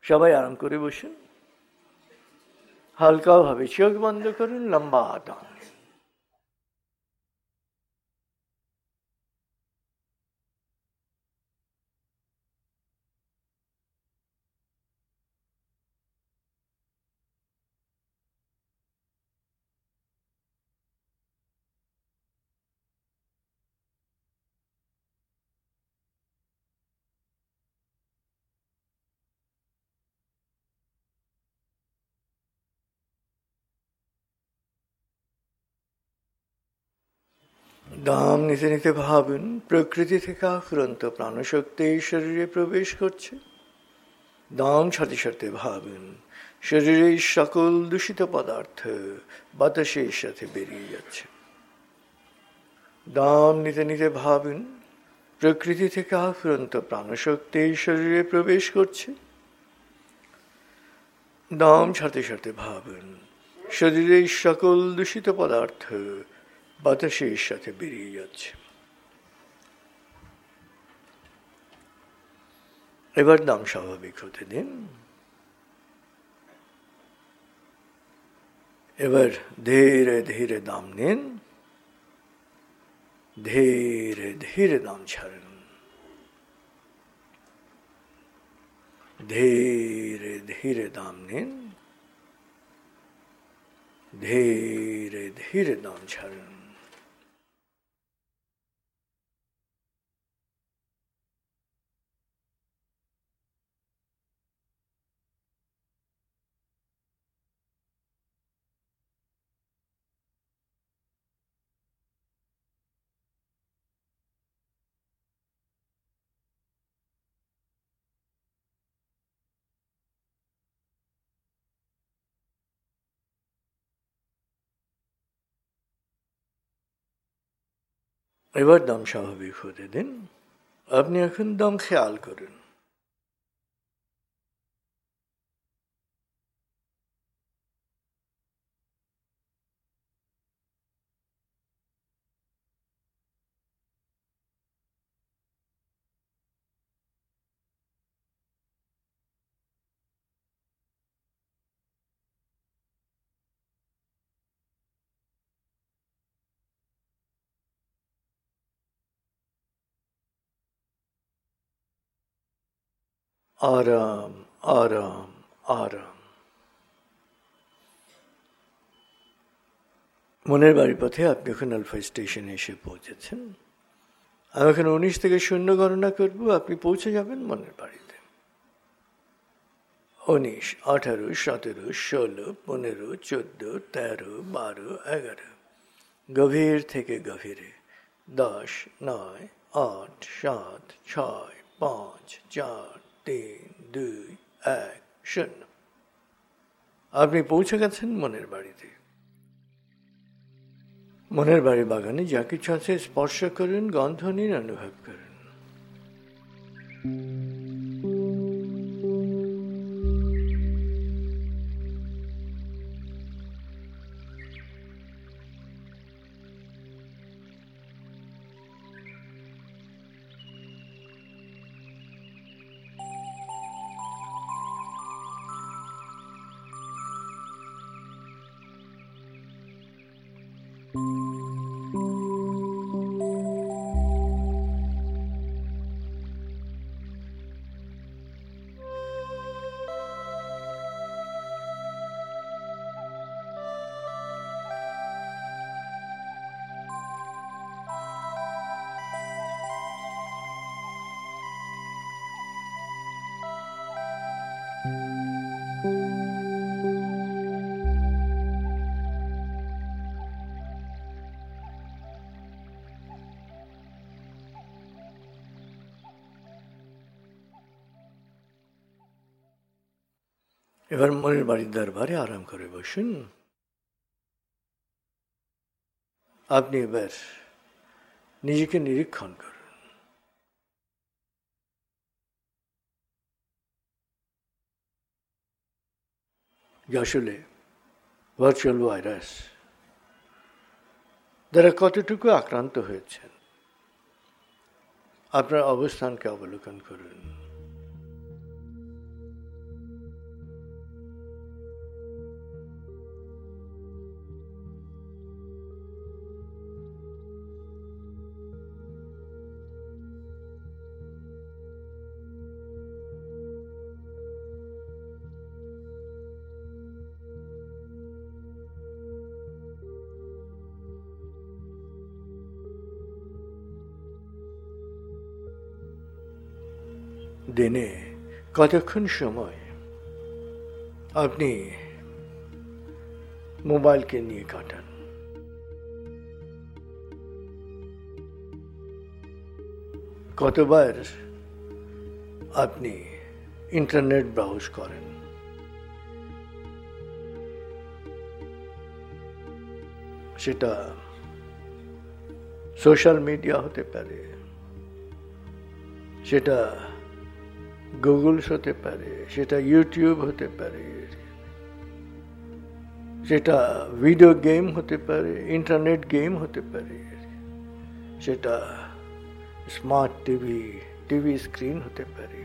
সবাই আরাম করে বসুন, হালকাভাবে চোখ বন্ধ করুন, লম্বা টান। দাম নিতে নিতে ভাবুন, প্রকৃতি থেকে আফুরন্ত প্রাণশক্তি শরীরে প্রবেশ করছে। দাম সাথে সাথে ভাবুন, শরীরের সকল দূষিত পদার্থ বাতাসের সাথে বেরিয়ে যাচ্ছে। দাম নিতে নিতে ভাবুন, প্রকৃতি থেকে আফুরন্ত প্রাণশক্তি শরীরে প্রবেশ করছে। দাম সাথে সাথে ভাবুন, শরীরের সকল দূষিত পদার্থ বাতাসের সাথে বেরিয়ে যাচ্ছে। এবার দাম স্বাভাবিক হতে দিন। এবার ধীরে ধীরে দাম নিন, ধীরে ধীরে দাম ছাড়ুন। ধীরে ধীরে দাম নিন, ধীরে ধীরে দাম ছাড়ুন। এবার দাম স্বাভাবিক হতে দিন। আপনি এখন দাম খেয়াল করুন। আরাম, আরাম, আরাম। মনের বাড়ির পথে আপনি এখন আলফা স্টেশনে এসে পৌঁছেছেন। আমি এখন 19 থেকে 0 গণনা করব, আপনি পৌঁছে যাবেন মনের বাড়িতে। 19, 18, 17, 16, 15, 14, 13, 12, 11। গভীর থেকে গভীরে 10, 9, 8, 7, 6, 5, 4, 3, 2, 1, 0। আপনি পৌঁছে গেছেন মনের বাড়িতে। মনের বাড়ি বাগানে যা কিছু আছে স্পর্শ করুন, গন্ধ নিন, অনুভব করুন। এবার মনের বাড়ির দরবারে আরাম করে বসুন। আপনি এবার নিজেকে নিরীক্ষণ করুন। আসলে ভার্চুয়াল ভাইরাস দ্বারা কতটুকু আক্রান্ত হয়েছেন, আপনার অবস্থানকে অবলোকন করুন। দিনে কতক্ষণ সময় আপনি মোবাইলকে নিয়ে কাটান? কতবার আপনি ইন্টারনেট ব্রাউজ করেন? সেটা সোশ্যাল মিডিয়া হতে পারে, সেটা গুগলস হতে পারে, সেটা ইউটিউব হতে পারে, সেটা ভিডিও গেম হতে পারে, ইন্টারনেট গেম হতে পারে, সেটা স্মার্ট টিভি স্ক্রিন হতে পারে।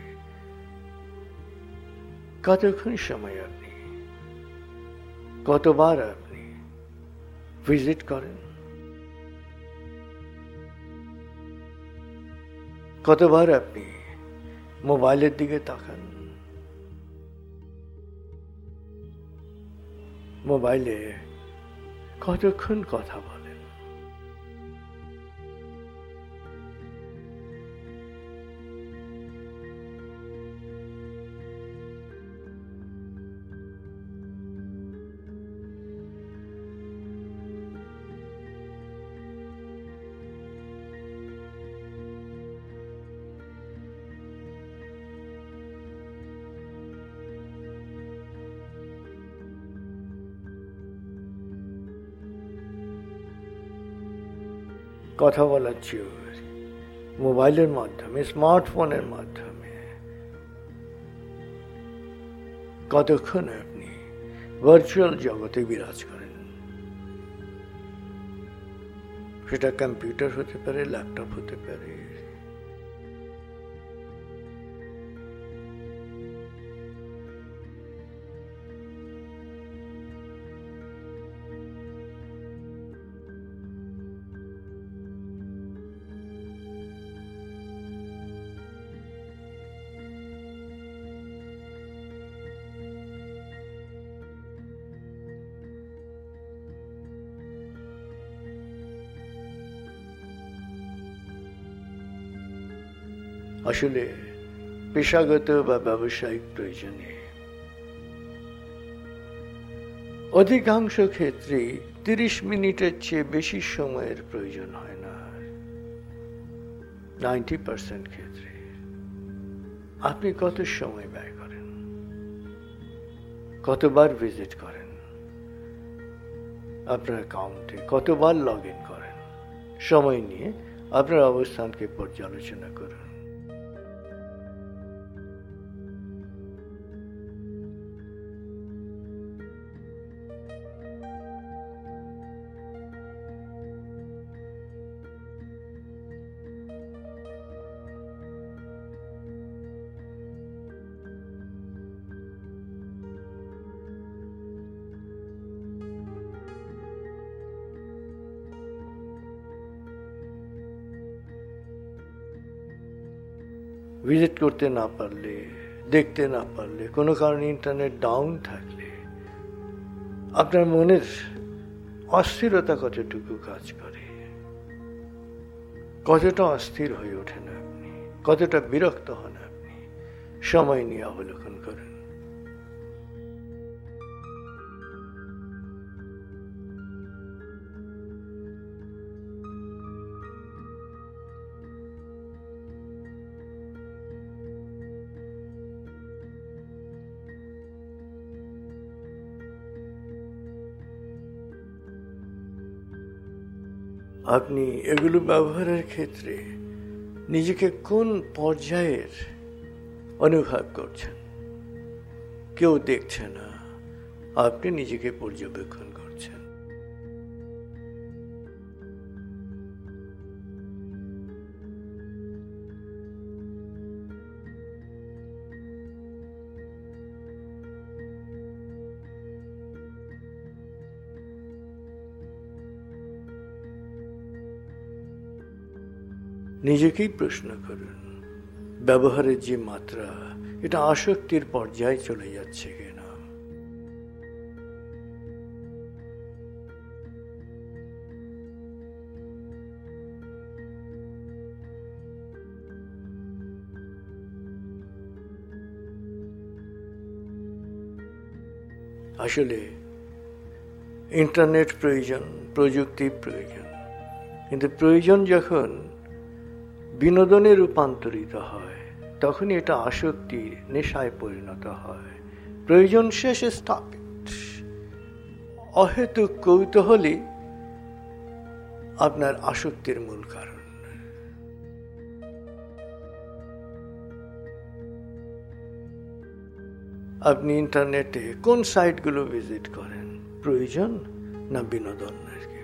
কতক্ষণ সময় আপনি, কতবার আপনি ভিজিট করেন? কতবার আপনি মোবাইলের দিকে তাকান? মোবাইলে কতক্ষণ কথা বলেন? কথা বলার চেয়েও মোবাইলের মাধ্যমে, স্মার্টফোনের মাধ্যমে কতক্ষণ আপনি ভার্চুয়াল জগতে বিরাজ করেন? সেটা কম্পিউটার হতে পারে, ল্যাপটপ হতে পারে, আসলে পেশাগত বা ব্যবসায়িক প্রয়োজনে অধিকাংশ ক্ষেত্রেই 30 মিনিটের চেয়ে বেশি সময়ের প্রয়োজন হয় না। 90% ক্ষেত্রে আপনি কত সময় ব্যয় করেন? কতবার ভিজিট করেন? আপনার অ্যাকাউন্টে কতবার লগ ইন করেন? সময় নিয়ে আপনার অবস্থানকে পর্যালোচনা করুন। ভিজিট করতে না পারলে, দেখতে না পারলে, কোনো কারণে ইন্টারনেট ডাউন থাকলে আপনার মনের অস্থিরতা কতটুকু কাজ করে, কতটা অস্থির হয়ে ওঠেন আপনি, কতটা বিরক্ত হন আপনি, সময় নিয়ে অবলোকন করেন। আপনি এগুলো ব্যবহারের ক্ষেত্রে নিজেকে কোন পর্যায়ের অনুভব করছেন? কেউ দেখছে না, আপনি নিজেকে পর্যবেক্ষণ করছেন। নিজেকেই প্রশ্ন করুন, ব্যবহারের যে মাত্রা, এটা আসক্তির পর্যায়ে চলে যাচ্ছে কিনা। আসলে ইন্টারনেট প্রয়োজন, প্রযুক্তি প্রয়োজন, কিন্তু প্রয়োজন যখন বিনোদনে রূপান্তরিত হয় তখনই এটা আসক্তির নেশায় পরিণত হয়। প্রয়োজন শেষে স্টপ ইট। অহেতুক কৌতূহলই আপনার আসক্তির মূল কারণ। আপনি ইন্টারনেটে কোন সাইটগুলো ভিজিট করেন, প্রয়োজন না বিনোদন?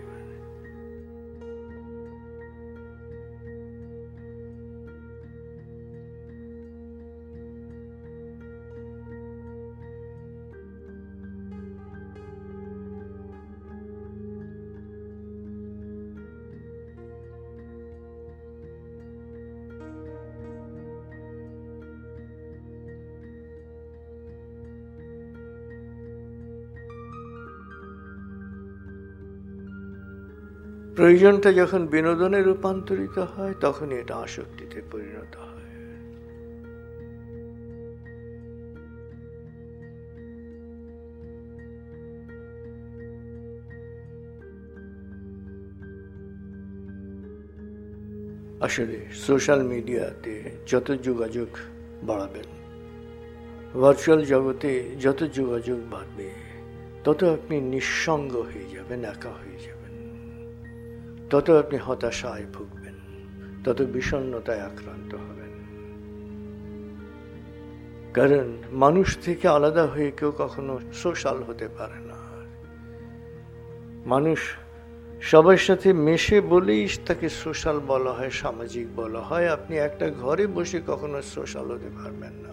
প্রয়োজনটা যখন বিনোদনে রূপান্তরিত হয় তখনই এটা আসক্তিতে পরিণত হয়। আসলে সোশ্যাল মিডিয়াতে যত যোগাযোগ বাড়াবেন, ভার্চুয়াল জগতে যত যোগাযোগ বাড়বে, তত আপনি নিঃসঙ্গ হয়ে যাবেন, একা হয়ে যাবেন, তত আপনি হতাশায় ভুগবেন, তত বিষণ্ণতায় আক্রান্ত হবেন। কারণ মানুষ থেকে আলাদা হয়ে কেউ কখনো সোশ্যাল হতে পারে না। মানুষ সবার সাথে মেশে বলেই তাকে সোশ্যাল বলা হয়, সামাজিক বলা হয়। আপনি একটা ঘরে বসে কখনো সোশ্যাল হতে পারবেন না।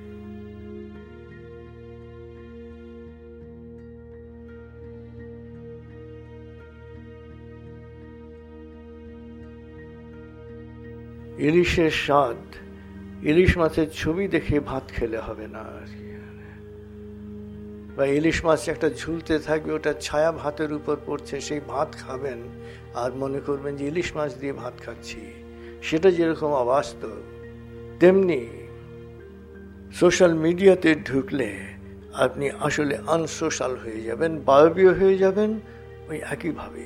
ইলিশের স্বাদ ইলিশ মাছের ছবি দেখে ভাত খেলে হবে না। বা ইলিশ মাছ একটা ঝুলতে থাকবে, ওটা ছায়া ভাতের উপর পড়ছে, সেই ভাত খাবেন আর মনে করবেন যে ইলিশ মাছ দিয়ে ভাত খাচ্ছি। সেটা যেরকম অবাস্তব, তেমনি সোশ্যাল মিডিয়াতে ঢুকলে আপনি আসলে আনসোশ্যাল হয়ে যাবেন, বায়বীয় হয়ে যাবেন ওই একইভাবে।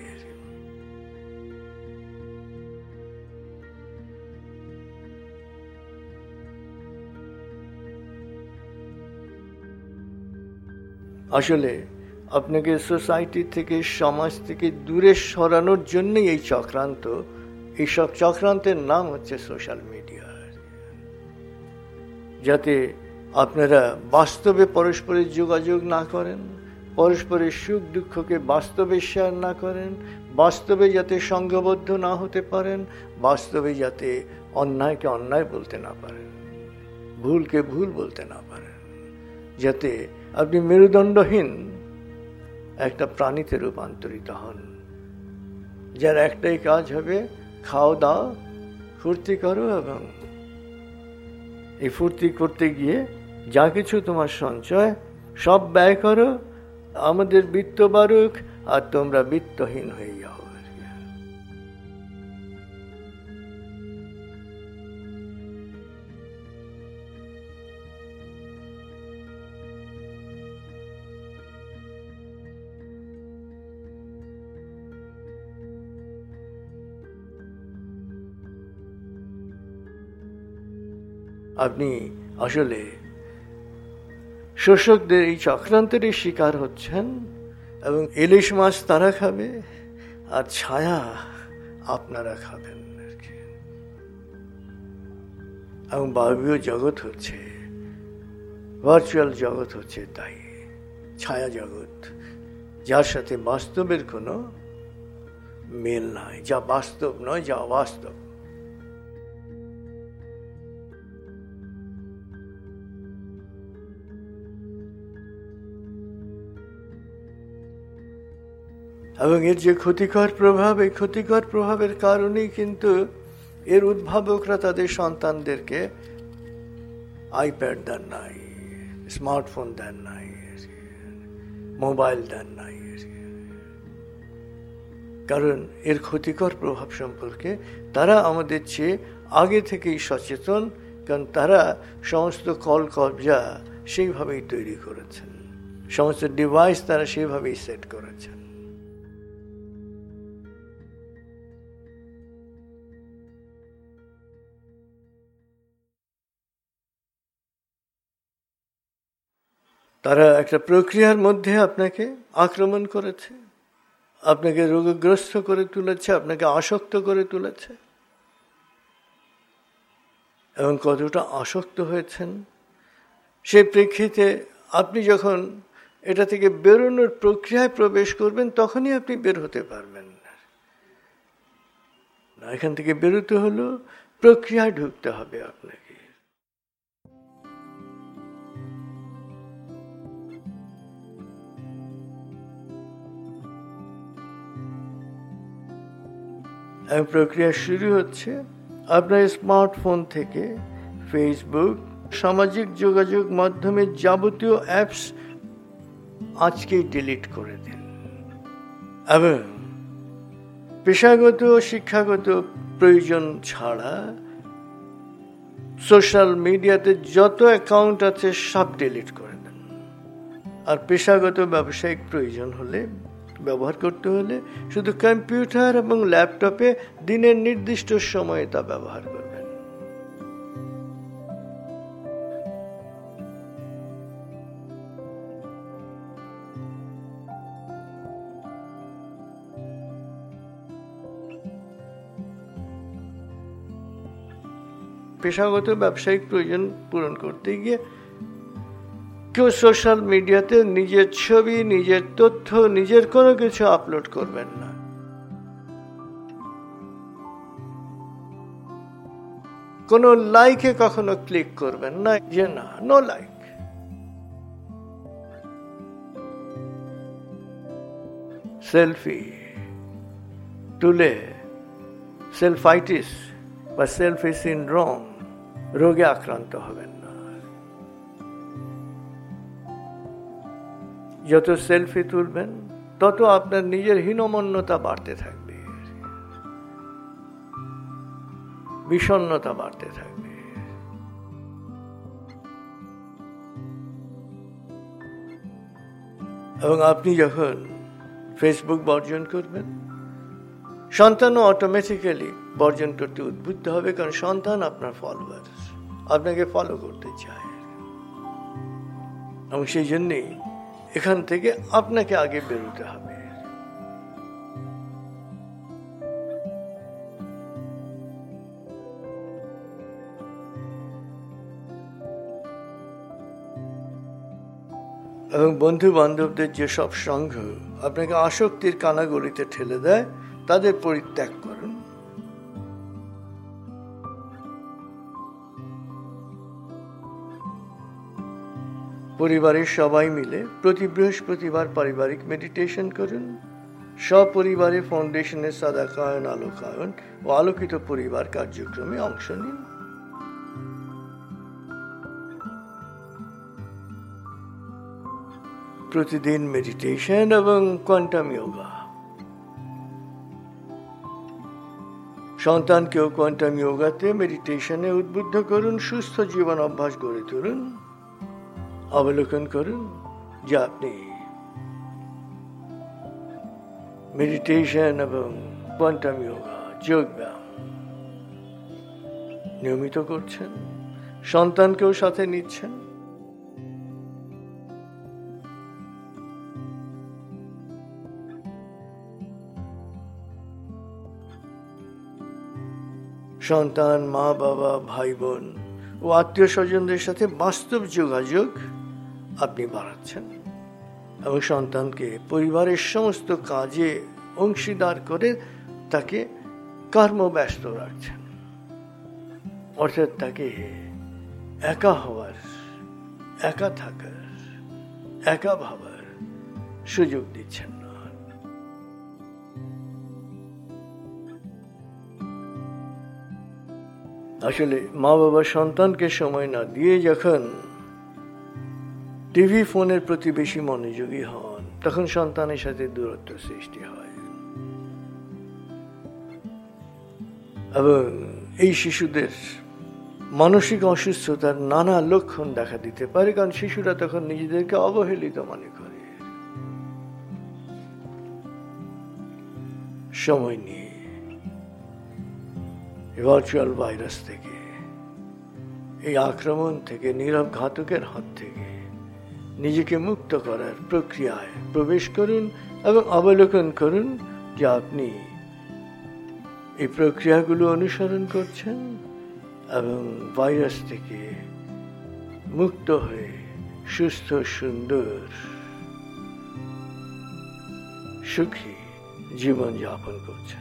আসলে আপনাকে সোসাইটি থেকে, সমাজ থেকে দূরে সরানোর জন্যই এই চক্রান্ত। এইসব চক্রান্তের নাম হচ্ছে সোশ্যাল মিডিয়া। যাতে আপনারা বাস্তবে পরস্পরের যোগাযোগ না করেন, পরস্পরের সুখ দুঃখকে বাস্তবে শেয়ার না করেন, বাস্তবে যাতে সংঘবদ্ধ না হতে পারেন, বাস্তবে যাতে অন্যায়কে অন্যায় বলতে না পারেন, ভুলকে ভুল বলতে না পারেন, যাতে আপনি মেরুদণ্ডহীন একটা প্রাণীতে রূপান্তরিত হন, যার একটাই কাজ হবে খাও দাও ফুর্তি করো, এবং এই ফুর্তি করতে গিয়ে যা কিছু তোমার সঞ্চয় সব ব্যয় করো, আমাদের বৃত্ত বাড়ুক আর তোমরা বৃত্তহীন হয়ে যাও। আপনি আসলে শোষকদের এই চক্রান্তের শিকার হচ্ছেন, এবং ইলিশ মাছ তারা খাবে আর ছায়া আপনারা খাবেন। এবং বায়বীয় জগৎ হচ্ছে, ভার্চুয়াল জগৎ হচ্ছে তাই ছায়া জগৎ, যার সাথে বাস্তবের কোনো মেল নাই, যা বাস্তব নয়, যা অবাস্তব। এবং এর যে ক্ষতিকর প্রভাব, এই ক্ষতিকর প্রভাবের কারণেই কিন্তু এর উদ্ভাবকরা তাদের সন্তানদেরকে আইপ্যাড দেন নাই, স্মার্টফোন দেন নাই, মোবাইল দেন নাই। কারণ এর ক্ষতিকর প্রভাব সম্পর্কে তারা আমাদের চেয়ে আগে থেকেই সচেতন, কারণ তারা সমস্ত কল কবজা সেইভাবেই তৈরি করেছেন। সমস্ত ডিভাইস তারা সেভাবেই সেট করেছেন। তারা একটা প্রক্রিয়ার মধ্যে আপনাকে আক্রমণ করেছে, আপনাকে রোগগ্রস্ত করে তুলেছে, আপনাকে আসক্ত করে তুলেছে। এবং কতটা আসক্ত হয়েছেন সেই প্রেক্ষিতে আপনি যখন এটা থেকে বেরোনোর প্রক্রিয়ায় প্রবেশ করবেন তখনই আপনি বের হতে পারবেন না। এখান থেকে বেরোতে হলো প্রক্রিয়ায় ঢুকতে হবে আপনাকে। প্রক্রিয়া শুরু হচ্ছে আপনার স্মার্টফোন থেকে। ফেসবুক, সামাজিক যোগাযোগ মাধ্যমের যাবতীয় অ্যাপস আজকেই ডিলিট করে দিন। এবং পেশাগত শিক্ষাগত প্রয়োজন ছাড়া সোশ্যাল মিডিয়াতে যত অ্যাকাউন্ট আছে সব ডিলিট করে দেন। আর পেশাগত ব্যবসায়িক প্রয়োজন হলে, ব্যবহার করতে হলে শুধু কম্পিউটার এবং ল্যাপটপে দিনের নির্দিষ্ট সময়ে তা ব্যবহার করবেন। পেশাগত ব্যবসায়িক প্রয়োজন পূরণ করতে গিয়ে কেউ সোশ্যাল মিডিয়াতে নিজের ছবি, নিজের তথ্য, নিজের কোনো কিছু আপলোড করবেন না। কোনো লাইকে কখনো ক্লিক করবেন না, যে না, নো লাইক। সেলফি তুলে সেলফাইটিস বা সেলফি সিনড্রোম রোগে আক্রান্ত হবেন না। যত সেলফি তুলবেন তত আপনার নিজের হীনমন্যতা বাড়তে থাকবে, বিষণ্ণতা বাড়তে থাকবে। এবং আপনি যখন ফেসবুক বর্জন করবেন, সন্তানও অটোমেটিক্যালি বর্জন করতে উদ্বুদ্ধ হবে, কারণ সন্তান আপনার ফলোয়ার, আপনাকে ফলো করতে চায়। এবং সেই জন্যেই এখান থেকে আপনাকে আগে বেরোতে হবে। এবং বন্ধু বান্ধবদের যেসব সংঘ আপনাকে আসক্তির কানাগলিতে ঠেলে দেয়, তাদের পরিত্যাগ করুন। পরিবারের সবাই মিলে প্রতি বৃহস্পতিবার পারিবারিক মেডিটেশন করুন। সপরিবারে ফাউন্ডেশনের সাদাকায়ন, আলোকায়ন ও আলোকিত পরিবার কার্যক্রমে অংশ নিন। প্রতিদিন মেডিটেশন এবং কোয়ান্টাম যোগা। সন্তানকেও কোয়ান্টাম যোগাতে, মেডিটেশনে উদ্বুদ্ধ করুন। সুস্থ জীবন অভ্যাস গড়ে তুলুন। অবলোকন করুন যে আপনি মেডিটেশন এবং কোয়ান্টাম যোগা, যোগ ব্যায়াম নিয়মিত করছেন, সন্তানকেও সাথে নিচ্ছেন। সন্তান, মা বাবা, ভাই বোন ও আত্মীয় স্বজনদের সাথে বাস্তব যোগাযোগ আপনি বাড়াচ্ছেন এবং সন্তানকে পরিবারের সমস্ত কাজে অংশীদার করে তাকে কর্মব্যস্ত রাখছেন। অর্থাৎ তাকে একা হওয়ার, একা থাকার, একা ভাবার সুযোগ দিচ্ছেন না। আসলে মা বাবা সন্তানকে সময় না দিয়ে যখন টিভি, ফোনের প্রতি বেশি মনোযোগী হন, তখন সন্তানের সাথে দূরত্ব সৃষ্টি হয়। এবং এই শিশুদের মানসিক অসুস্থতার নানা লক্ষণ দেখা দিতে পারে, কারণ শিশুরা তখন নিজেদেরকে অবহেলিত মনে করে। সময় নিয়ে ভার্চুয়াল ভাইরাস থেকে, এই আক্রমণ থেকে, নীরব ঘাতকের হাত থেকে নিজেকে মুক্ত করার প্রক্রিয়ায় প্রবেশ করুন এবং অবলোকন করুন যে আপনি এই প্রক্রিয়াগুলো অনুসরণ করছেন এবং ভাইরাস থেকে মুক্ত হয়ে সুস্থ, সুন্দর, সুখী জীবন যাপন করছেন।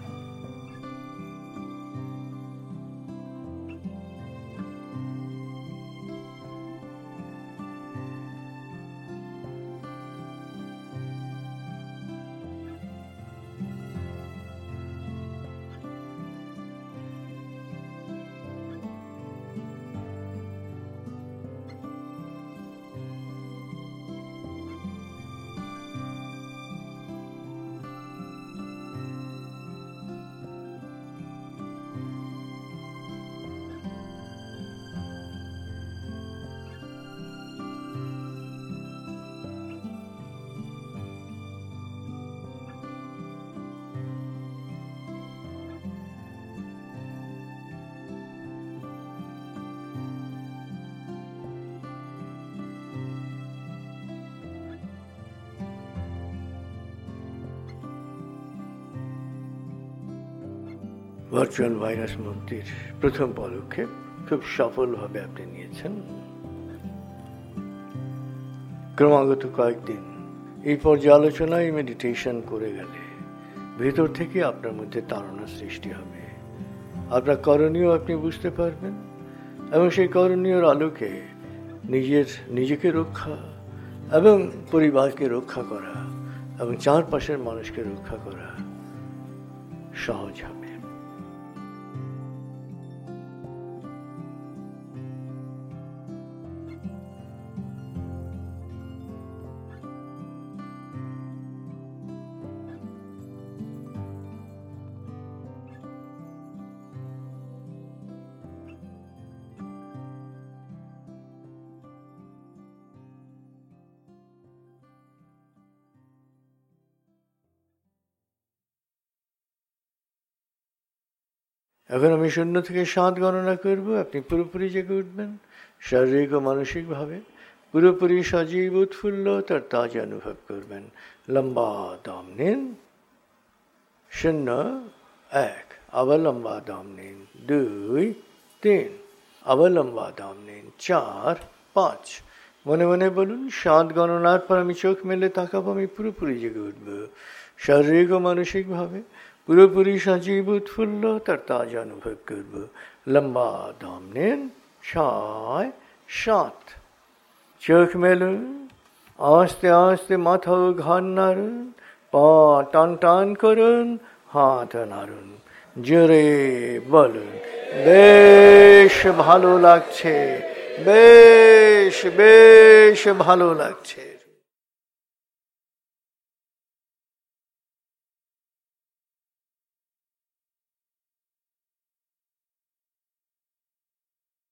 ভার্চুয়াল ভাইরাস মুক্তির প্রথম পদক্ষেপ খুব সফলভাবে আপনি নিয়েছেন। ক্রমাগত কয়েকদিন এই পর্যালোচনায় মেডিটেশন করে গেলে ভেতর থেকে আপনার মধ্যে তাড়না সৃষ্টি হবে। আপনার করণীয় আপনি বুঝতে পারবেন এবং সেই করণীয়র আলোকে নিজেকে রক্ষা এবং পরিবারকে রক্ষা করা এবং চারপাশের মানুষকে রক্ষা করা সহজ হবে। এখন আমি 0 থেকে 7 গণনা করব, আপনি পুরোপুরি জেগে উঠবেন, শারীরিক ও মানসিকভাবে পুরোপুরি সজীব উৎফুল্ল তার তাজা অনুভব করবেন। লম্বা দম নিন, 0, 1, আবার লম্বা দম নিন, 2, 3, আবার লম্বা দম নিন, 4, 5। মনে মনে বলুন, 7 গণনার পর আমি চোখ মেলে তাকাবো, আমি পুরোপুরি জেগে উঠব, শারীরিক ও মানসিকভাবে পুরোপুরি সজীব উৎফুল্ল তার তাজা অনুভব করব। লম্বা দম নিন, 6, 7। চোখ মেলুন, আস্তে আস্তে মাথা ও ঘাড় নাড়ুন, পা টান টান করুন, হাত নাড়ুন, জোরে বলুন, বেশ ভালো লাগছে, বেশ বেশ ভালো লাগছে।